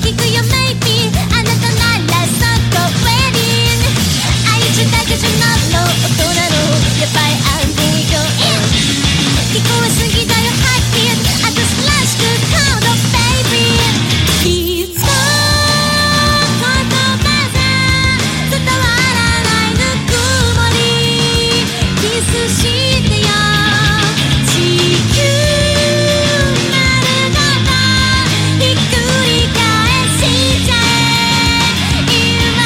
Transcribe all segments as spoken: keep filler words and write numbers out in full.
聞くよ maybe あなたならそこ waiting 愛情だけじゃなく大人のやばい I'm going in 聞こえすぎだよ heartbeat 私らしく count up baby いつか言葉じゃ伝わらないぬくもりキスしてよ地球丸ごとひっくり返しちゃえ今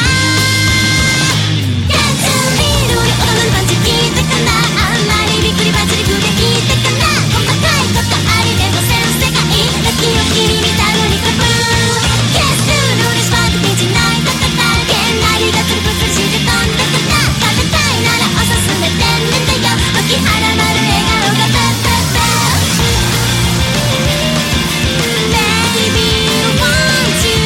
ガツンビールに踊るパンチ聞いたかなあんまりびっくりバズりくで聞いたかな細かいことありでもせん世界ラッキーを君みたいにカブケースルールスパークビーチないたたたけんなりがつるぶつるして飛んだかな食べたいならおすすめ天然だよ吹き払まる笑顔がバッバッバッ Baby want you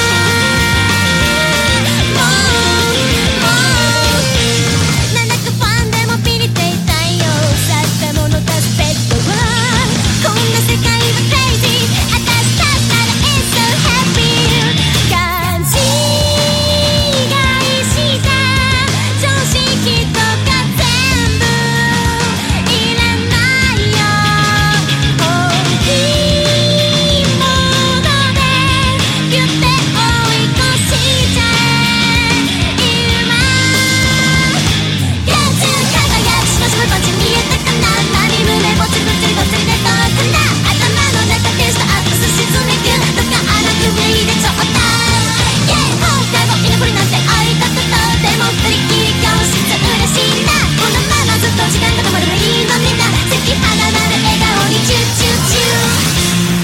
high もうもうなんだかファンでもビリていたいよ去ったもの出すベッドはこんな世界は crazy 私たちなら it's so happy 勘違いした常識とか全部いらないよ本気モードでギュッて追い越しちゃえ今ガツン輝くしましまパンチ見えたかな何胸ぼちぶちりぼちりでどうかな頭の中テストアップす沈めくどっか荒くブレイでちょうだい Yeah 今回も居残りなんて会いたくとでも二人きり教室嬉しいなこのままずっと時間が止まればいいのにな赤裸々なる笑顔にチューチューチュー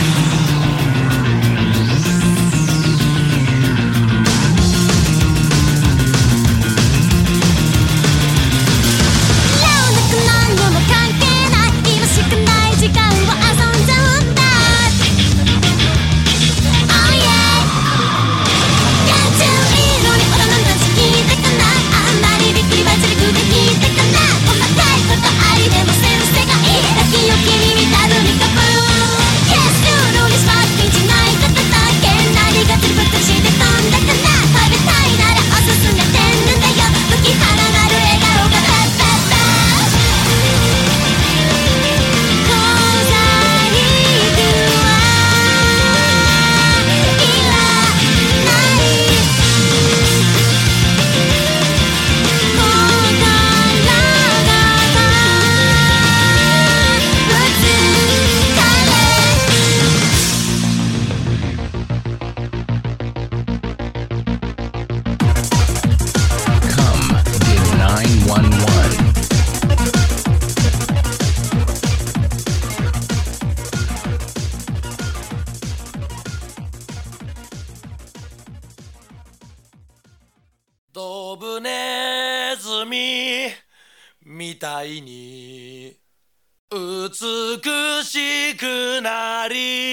ラウンドく何にも関係ない今しかない時間を遊んじゃうんだ Oh yeah ガツン色に踊るダンス聞いたかなあんまりびっくりバズりくで聞いたかな細かいことありでもせん世界ラッキーを君みたるにカブケースルールにスパークピンチないたたたけんなりがつるぶっとして飛んだかな食べたいならおすすめ天然だよ吹き払まる笑顔がバッバッバッ Cause I need you はいらない心がぶつかれ Come give nine one one. ドブネズミみたいに美しくなり